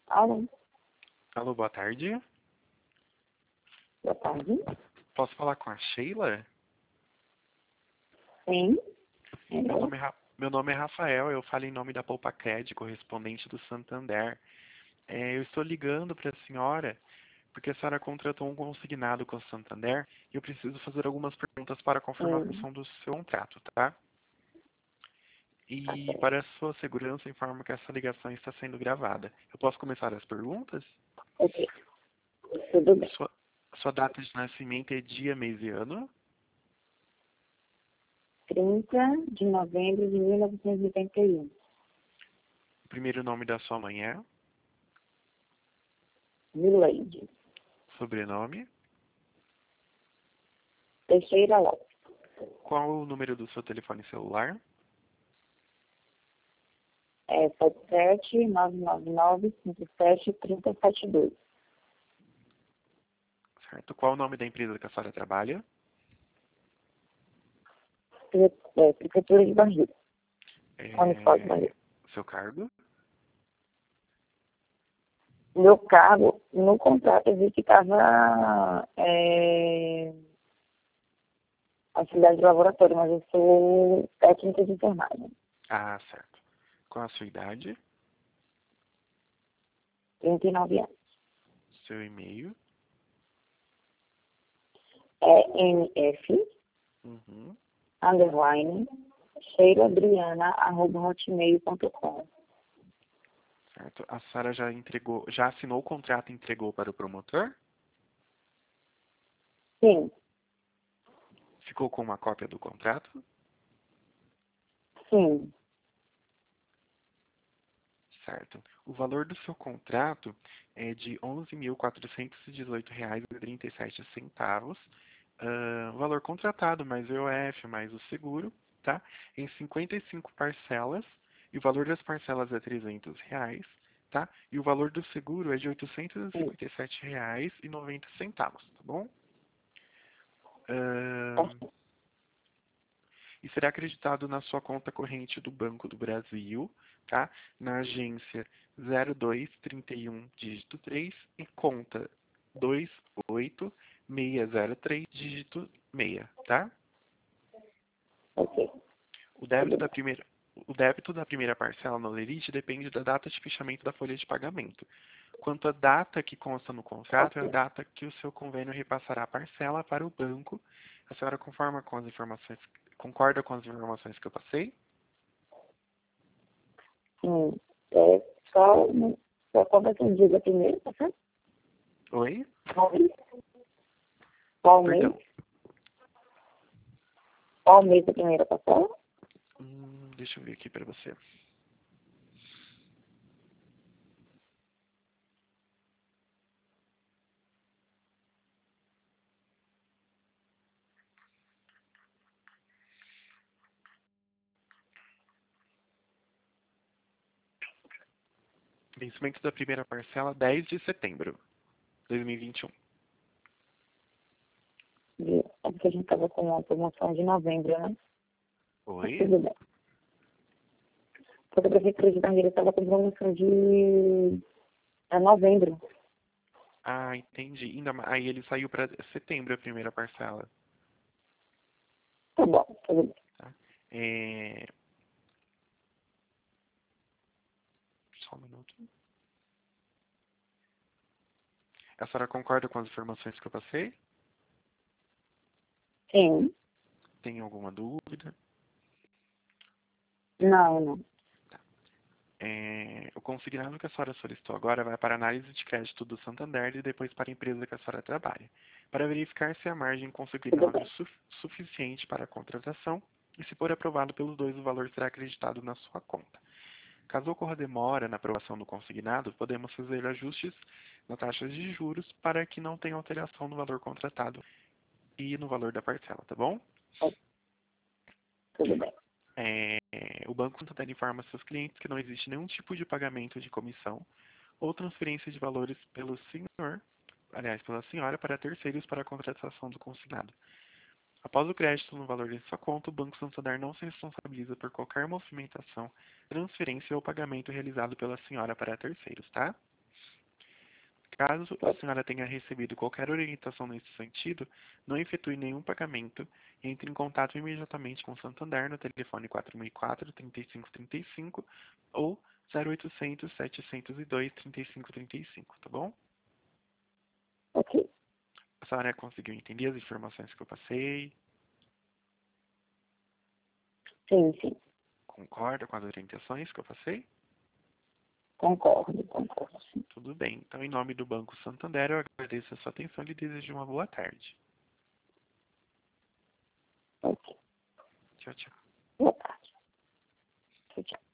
Alô, Alô, boa tarde. boa tarde. Posso falar com a Sheila? Sim, Meu nome é Rafael, eu falo em nome da PoupaCred, correspondente do Santander. Eu estou ligando para a senhora porque a senhora contratou um consignado com o Santander e eu preciso fazer algumas perguntas para a sim, confirmação do seu contrato, tá? tá E certo. para a sua segurança, informo que essa ligação está sendo gravada. Eu posso começar as perguntas? Ok, tudo bem. Sua, sua data de nascimento é dia, mês e ano? 30 de novembro de 1981. O primeiro nome da sua mãe é? Mileide. Sobrenome? Teixeira Lopes. Qual o número do seu telefone celular? É 77-999-57-3072. Certo. Qual o nome da empresa que a senhora trabalha? Prefeitura de Barreiro. Municipal de É, Barreiro. seu cargo? Meu cargo, no contrato, eu vi que estava auxiliar de laboratório, mas eu sou técnica de enfermagem. Ah, certo. Qual a sua idade? 39 anos. Seu e-mail? NF, Uhum. underline, cheiroadriana@hotmail.com. Certo. A senhora já assinou o contrato e entregou para o promotor? Sim, Ficou com uma cópia do contrato? sim, Certo. O valor do seu contrato é de R$ 11.418,37. Valor contratado, mais o IOF, mais o seguro, tá? Em 55 parcelas. E o valor das parcelas é R$ 300, tá? E o valor do seguro é de R$ sim. 857,90, tá bom? Tá Ahn, certo. e será acreditado na sua conta corrente do Banco do Brasil, tá? Na agência 0231 dígito 3 e conta 28603 dígito 6, tá? Ok, O tudo débito da bem. primeira o débito da primeira parcela no Lerite depende da data de fechamento da folha de pagamento. Quanto à data que consta no contrato, é a Ok. data que o seu convênio repassará a parcela para o banco. A senhora concorda com as informações que eu passei? Sim. É só, só conta quem diga primeiro, tá certo? Oi? Qual mês? Qual mês? Perdão. Qual mês da primeira parcela? Deixa eu ver aqui para você. Vencimento da primeira parcela, 10 de setembro de 2021. É porque a gente estava com uma promoção de novembro, né? Mas Oi? tudo bem. Porque a Prefeitura de Barreiro estava com promoção de novembro. Ah, entendi. Aí ele saiu para setembro a primeira parcela. Tá bom, tudo bem. Tá? É... Só um minuto. A senhora concorda com as informações que eu passei? Sim. Tem alguma dúvida? Não, não. O consignado que a senhora solicitou agora vai para a análise de crédito do Santander e depois para a empresa que a senhora trabalha, para verificar se a margem Tudo consignada é bem. suficiente para a contratação e, se for aprovado pelos dois, o valor será acreditado na sua conta. Caso ocorra demora na aprovação do consignado, podemos fazer ajustes na taxa de juros para que não tenha alteração no valor contratado e no valor da parcela, tá bom? Tá, tudo bem. O Banco Santander informa seus clientes que não existe nenhum tipo de pagamento de comissão ou transferência de valores pela senhora para terceiros para a contratação do consignado. Após o crédito no valor de sua conta, o Banco Santander não se responsabiliza por qualquer movimentação, transferência ou pagamento realizado pela senhora para terceiros, tá? Caso a senhora tenha recebido qualquer orientação nesse sentido, não efetue nenhum pagamento e entre em contato imediatamente com o Santander no telefone 464-3535 ou 0800-702-3535, tá bom? Ok. A senhora conseguiu entender as informações que eu passei? Sim, sim. Concorda com as orientações que eu passei? Concordo, sim. Tudo bem. Então, em nome do Banco Santander, eu agradeço a sua atenção e lhe desejo uma boa tarde. Ok. Tchau, tchau. Boa tarde. Tchau, tchau.